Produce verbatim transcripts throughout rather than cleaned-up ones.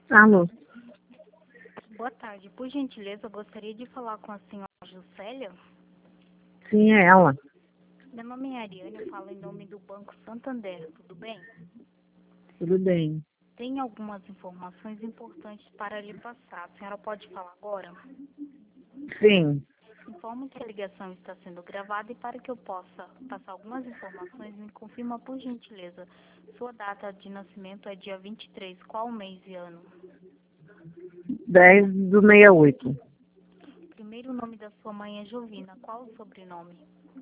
Alô? Boa tarde. Por gentileza, eu gostaria de falar com a senhora Juscelia. Sim, é ela. Meu nome é Ariane, eu falo em nome do Banco Santander, tudo bem? Tudo bem. Tem algumas informações importantes para lhe passar. A senhora pode falar agora? Sim. Informo que a ligação está sendo gravada e para que eu possa passar algumas informações, me confirma por gentileza. Sua data de nascimento é dia vinte e três, qual mês e ano? dez do sessenta e oito. Primeiro nome da sua mãe é Jovina, qual o sobrenome?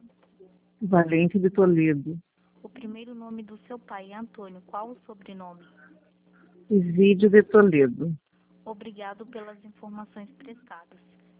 Valente de Toledo. O primeiro nome do seu pai é Antônio, qual o sobrenome? Isídio de Toledo. Obrigado pelas informações prestadas.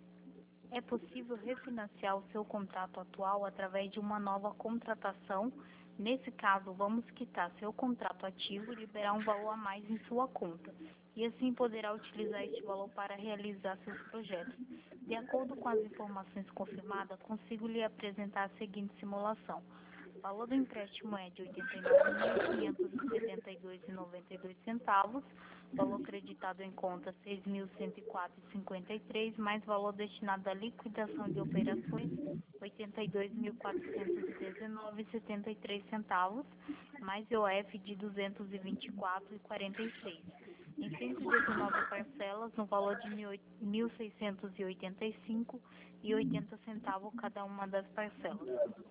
É possível refinanciar o seu contrato atual através de uma nova contratação. Nesse caso, vamos quitar seu contrato ativo e liberar um valor a mais em sua conta. E assim poderá utilizar este valor para realizar seus projetos. De acordo com as informações confirmadas, consigo lhe apresentar a seguinte simulação. O valor do empréstimo é de oitenta e nove mil, quinhentos e setenta e dois reais e noventa e dois centavos, valor creditado em conta seis mil cento e quatro reais e cinquenta e três, mais valor destinado à liquidação de operações oitenta e dois mil, quatrocentos e dezenove reais e setenta e três centavos, mais I O F de duzentos e vinte e quatro reais e quarenta e seis. Em cento e dezenove parcelas, no valor de mil seiscentos e oitenta e cinco reais e oitenta centavos cada uma das parcelas.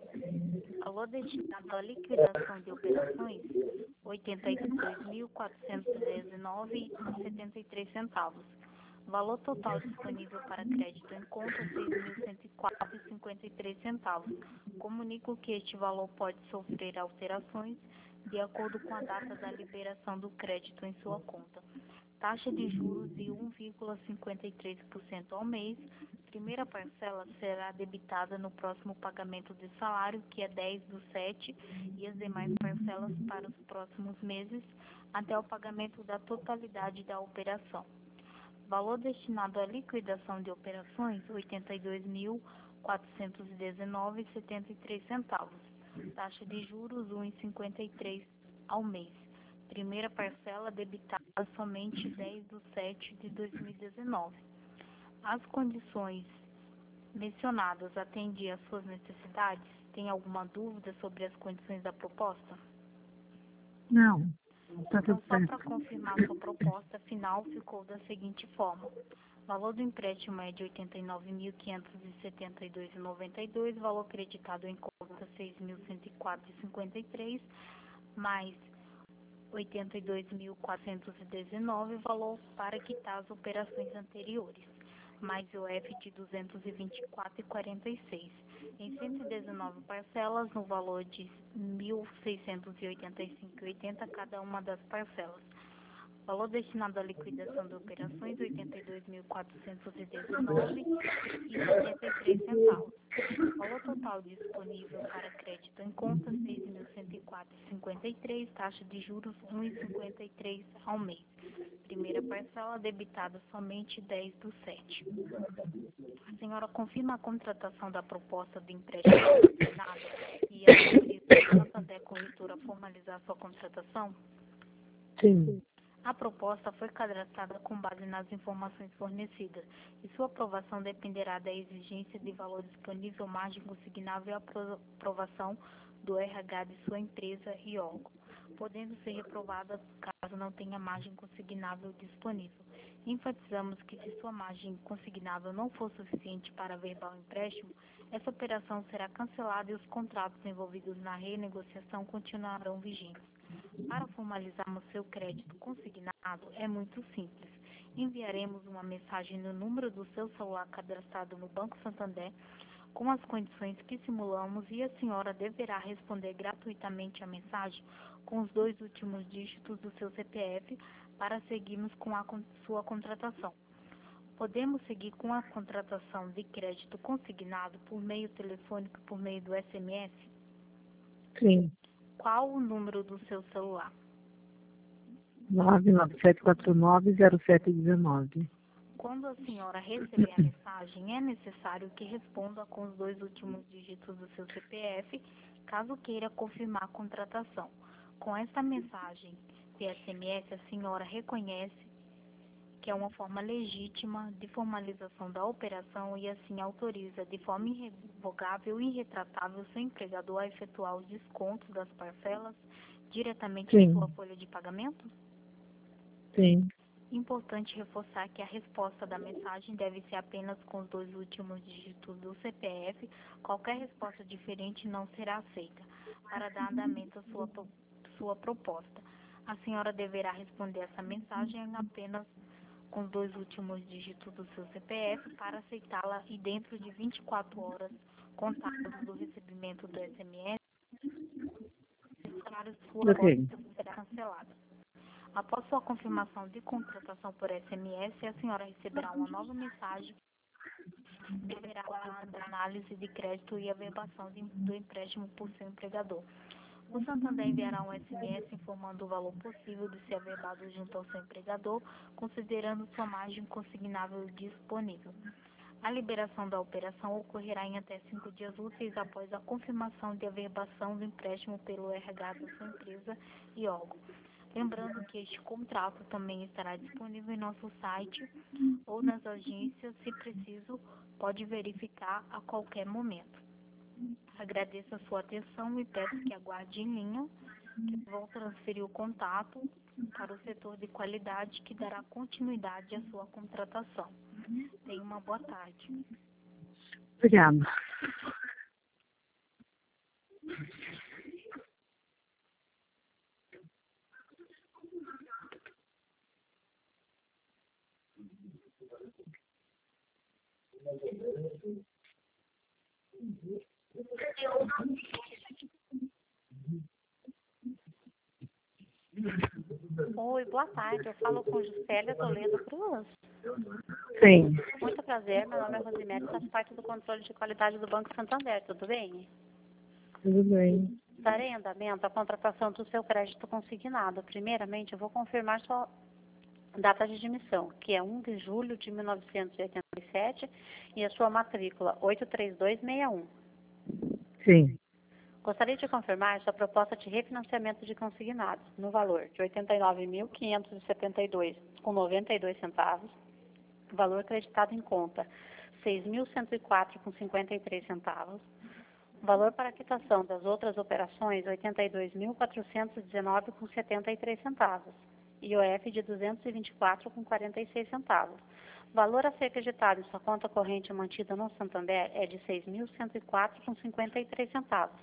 Valor destinado à liquidação de operações, oitenta e dois mil, quatrocentos e dezenove reais e setenta e três centavos. Valor total disponível para crédito em conta, seis mil cento e quatro reais e cinquenta e três centavos. Comunico que este valor pode sofrer alterações de acordo com a data da liberação do crédito em sua conta. Taxa de juros de um vírgula cinquenta e três por cento ao mês. Primeira parcela será debitada no próximo pagamento de salário, que é dez do sete, e as demais parcelas para os próximos meses, até o pagamento da totalidade da operação. Valor destinado à liquidação de operações, oitenta e dois mil, quatrocentos e dezenove reais e setenta e três centavos. Taxa de juros, um vírgula cinquenta e três ao mês. Primeira parcela debitada somente dez do sete de dois mil e dezenove. As condições mencionadas atendem às suas necessidades? Tem alguma dúvida sobre as condições da proposta? Não. Tá Então, tudo só para certo. confirmar, sua proposta final ficou da seguinte forma. O valor do empréstimo é de oitenta e nove mil, quinhentos e setenta e dois reais e noventa e dois centavos, valor creditado em conta seis mil cento e quatro reais e cinquenta e três centavos, mais oitenta e dois mil, quatrocentos e dezenove reais, valor para quitar as operações anteriores, mais I O F de duzentos e vinte e quatro reais e quarenta e seis centavos. Em cento e dezenove parcelas, no valor de mil seiscentos e oitenta e cinco reais e oitenta centavos cada uma das parcelas. Valor destinado à liquidação de operações, oitenta e dois mil, quatrocentos e dezenove reais e setenta e três centavos. Valor total disponível para crédito em conta, seis mil cento e quatro reais e cinquenta e três centavos, taxa de juros um vírgula cinquenta e três ao mês. Primeira parcela debitada somente dez do sete. A senhora confirma a contratação da proposta de empréstimo consignado e autoriza a Santander Corretora a formalizar sua contratação? Sim. A proposta foi cadastrada com base nas informações fornecidas e sua aprovação dependerá da exigência de valor disponível, margem consignável e aprovação do R H de sua empresa e órgão, podendo ser reprovada caso não tenha margem consignável disponível. Enfatizamos que se sua margem consignável não for suficiente para averbar o empréstimo, essa operação será cancelada e os contratos envolvidos na renegociação continuarão vigentes. Para formalizarmos seu crédito consignado, é muito simples. Enviaremos uma mensagem no número do seu celular cadastrado no Banco Santander com as condições que simulamos e a senhora deverá responder gratuitamente a mensagem com os dois últimos dígitos do seu C P F para seguirmos com a sua contratação. Podemos seguir com a contratação de crédito consignado por meio telefônico e por meio do S M S? Sim. Qual o número do seu celular? nove nove sete quatro nove zero sete um nove. Quando a senhora receber a mensagem, é necessário que responda com os dois últimos dígitos do seu C P F, caso queira confirmar a contratação. Com esta mensagem de S M S, a senhora reconhece que é uma forma legítima de formalização da operação e assim autoriza de forma irrevogável e irretratável seu empregador a efetuar os descontos das parcelas diretamente em Sim. sua folha de pagamento? Sim. Importante reforçar que a resposta da mensagem deve ser apenas com os dois últimos dígitos do C P F. Qualquer resposta diferente não será aceita para dar andamento à sua, sua proposta. A senhora deverá responder essa mensagem apenas com os dois últimos dígitos do seu C P F para aceitá-la e dentro de vinte e quatro horas contadas do recebimento do S M S, sua Ok. conta será cancelada. Após sua confirmação de contratação por S M S, a senhora receberá uma nova mensagem que deverá aguardar análise de crédito e averbação de, do empréstimo por seu empregador. O Santander enviará um S M S informando o valor possível de ser averbado junto ao seu empregador, considerando sua margem consignável disponível. A liberação da operação ocorrerá em até cinco dias úteis após a confirmação de averbação do empréstimo pelo R H da sua empresa e órgão. Lembrando que este contrato também estará disponível em nosso site ou nas agências, se preciso, pode verificar a qualquer momento. Agradeço a sua atenção e peço que aguarde em linha, que vou transferir o contato para o setor de qualidade que dará continuidade à sua contratação. Tenha uma boa tarde. Obrigada. Oi, boa tarde. Eu falo com Juscelia Toledo Cruz. Sim. Muito prazer, meu nome é Rosimere, faço parte do controle de qualidade do Banco Santander, tudo bem? Tudo bem. Darei em andamento a contratação do seu crédito consignado. Primeiramente, eu vou confirmar sua data de admissão, que é um de julho de mil novecentos e oitenta e sete, e a sua matrícula oito três dois seis um. Sim. Gostaria de confirmar sua proposta de refinanciamento de consignados, no valor de oitenta e nove mil quinhentos e setenta e dois reais com noventa e dois centavos, valor creditado em conta seis mil cento e quatro reais com cinquenta e três centavos, valor para quitação das outras operações oitenta e dois mil quatrocentos e dezenove reais com setenta e três centavos, I O F de duzentos e vinte e quatro reais com quarenta e seis centavos. Valor a ser acreditado em sua conta corrente mantida no Santander é de seis mil cento e quatro reais com cinquenta e três centavos.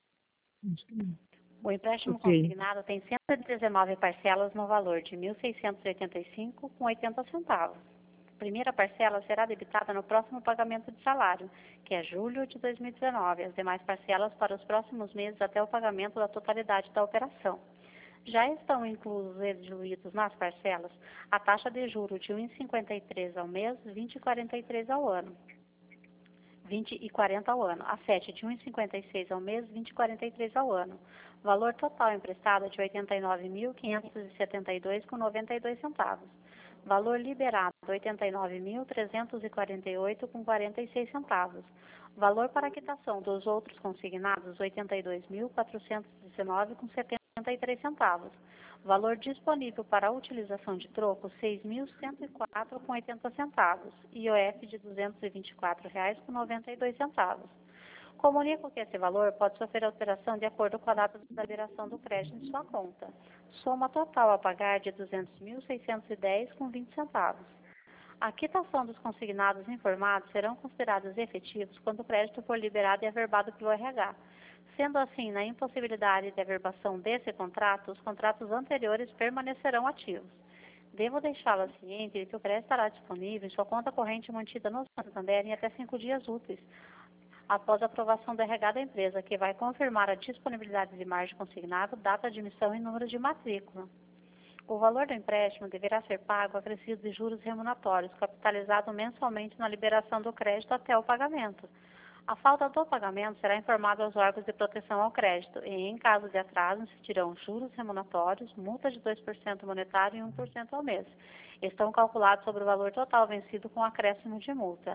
O empréstimo Ok. consignado tem cento e dezenove parcelas no valor de mil seiscentos e oitenta e cinco reais com oitenta centavos. A primeira parcela será debitada no próximo pagamento de salário, que é julho de dois mil e dezenove. As demais parcelas para os próximos meses até o pagamento da totalidade da operação. Já estão inclusos e diluídos nas parcelas a taxa de juros de um vírgula cinquenta e três ao mês, vinte vírgula quarenta e três ao ano. vinte e quarenta ao ano. A sete de um vírgula cinquenta e seis ao mês, vinte e quarenta e três ao ano. Valor total emprestado de oitenta e nove mil quinhentos e setenta e dois reais com noventa e dois centavos. Valor liberado oitenta e nove mil trezentos e quarenta e oito reais com quarenta e seis centavos. Valor para quitação dos outros consignados oitenta e dois mil quatrocentos e dezenove reais com setenta e três centavos. Valor disponível para a utilização de troco seis mil cento e quatro reais com oitenta centavos. I O F de duzentos e vinte e quatro reais com noventa e dois centavos. Comunico que esse valor pode sofrer alteração de acordo com a data da liberação do crédito em sua conta. Soma total a pagar de duzentos mil seiscentos e dez reais com vinte centavos. A quitação dos consignados informados serão considerados efetivos quando o crédito for liberado e averbado pelo R H. Sendo assim, na impossibilidade de averbação desse contrato, os contratos anteriores permanecerão ativos. Devo deixá-la ciente de que o crédito estará disponível em sua conta corrente mantida no Santander em até cinco dias úteis, após a aprovação do R H da empresa, que vai confirmar a disponibilidade de margem consignado, data de emissão e número de matrícula. O valor do empréstimo deverá ser pago acrescido de juros remuneratórios, capitalizado mensalmente na liberação do crédito até o pagamento. A falta do pagamento será informada aos órgãos de proteção ao crédito e, em caso de atraso, incidirão juros remuneratórios, multa de dois por cento monetário e um por cento ao mês. Estão calculados sobre o valor total vencido com acréscimo de multa.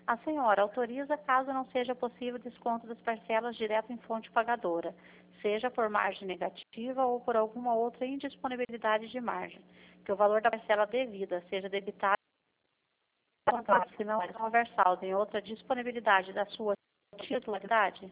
A senhora autoriza caso não seja possível desconto das parcelas direto em fonte pagadora, seja por margem negativa ou por alguma outra indisponibilidade de margem, que o valor da parcela devida seja debitado se não houver saldo em outra disponibilidade da sua titularidade?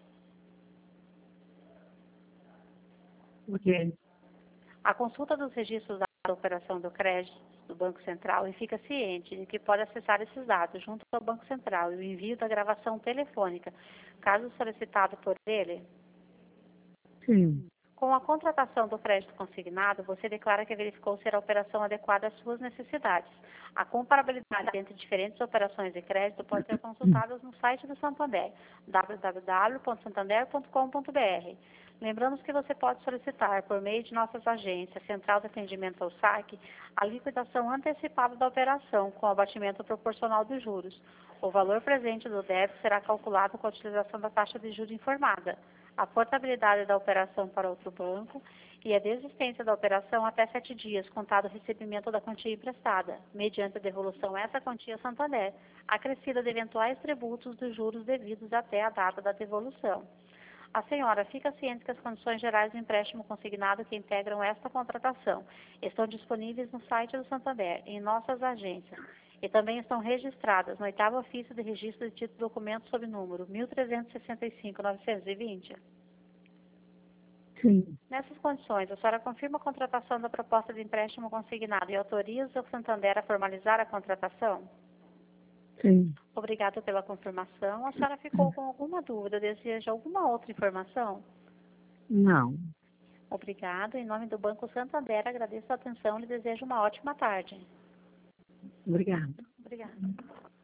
Ok. A consulta dos registros da operação do crédito do Banco Central e fica ciente de que pode acessar esses dados junto ao Banco Central e o envio da gravação telefônica, caso solicitado por ele. Sim. Com a contratação do crédito consignado, você declara que verificou ser a operação adequada às suas necessidades. A comparabilidade entre diferentes operações de crédito pode ser consultada no site do Santander, w w w ponto santander ponto com ponto b r. Lembramos que você pode solicitar, por meio de nossas agências, Central de Atendimento ao Saque, a liquidação antecipada da operação, com abatimento proporcional dos juros. O valor presente do débito será calculado com a utilização da taxa de juros informada, a portabilidade da operação para outro banco e a desistência da operação até sete dias, contado o recebimento da quantia emprestada, mediante a devolução essa quantia a Santander, acrescida de eventuais tributos dos juros devidos até a data da devolução. A senhora fica ciente que as condições gerais do empréstimo consignado que integram esta contratação estão disponíveis no site do Santander, em nossas agências, e também estão registradas no oitavo ofício de registro de título de documento sob número mil trezentos e sessenta e cinco, novecentos e vinte. Sim. Nessas condições, a senhora confirma a contratação da proposta de empréstimo consignado e autoriza o Santander a formalizar a contratação? Sim. Obrigada pela confirmação. A senhora ficou com alguma dúvida? Deseja alguma outra informação? Não. Obrigada. Em nome do Banco Santander, agradeço a atenção e lhe desejo uma ótima tarde. Obrigada. Obrigada.